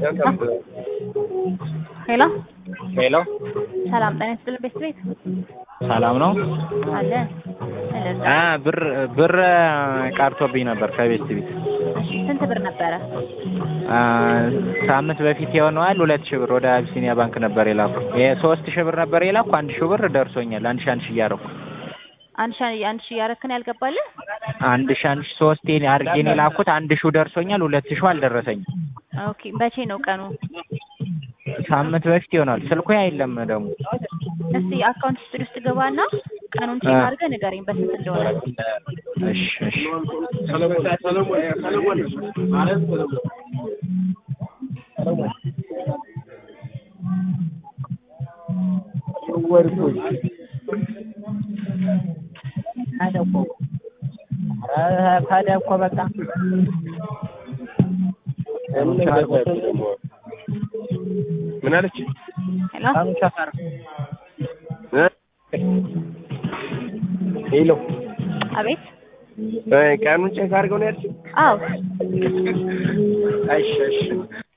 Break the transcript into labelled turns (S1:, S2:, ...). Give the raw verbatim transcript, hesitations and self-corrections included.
S1: ሄሎ
S2: ሄሎ
S1: ሰላም ጤና ይስጥልኝ ቤት ቤት
S2: ሰላም ነው
S1: አለ
S2: አ ብር ብር ቀርቶብኝ ነበር ከቤት ቤት።
S1: እሺ ስንት ብር ነበረ?
S2: አ ሳምንት በፊት የሆነዋል ሁለት ሺህ ብር ወደ አቢሲኒያ ባንክ ነበር የላኩ። የሶስት ሺህ ብር ነበር የላኩ አንድ ሺህ ብር ደርሶኛል። አንድ ሺህ አንድ ሺህ እያደረኩ
S1: አንድ ሺህ አንድ ሺህ ያረክን ያልገባልህ?
S2: አንድ ሺህ አንድ ሺህ ሶስቴ አድርጌ ነው የላኩት። አንድ ሺው ደርሶኛል፣ ሁለት ሺው አልደረሰኝም።
S1: ኦኬ መቼ ነው ቀኑ?
S2: ሳምንት በፊት ይሆናል። ስልኩ አይደለም ደግሞ።
S1: እስቲ አካውንት ሂስትሪ ውስጥ ገባና ቀኑን ቼክ አድርገህ ንገረኝ በስንት እንደሆነ።
S2: እሺ እሺ ታዲያ እኮ በቃ
S3: ምን አለች?
S1: ሄሎ
S3: ሄሎ
S1: አቤት
S3: ቀኑን ቼክ አድርገው ነው ያልሽኝ?
S1: አዎ
S3: እሺ እሺ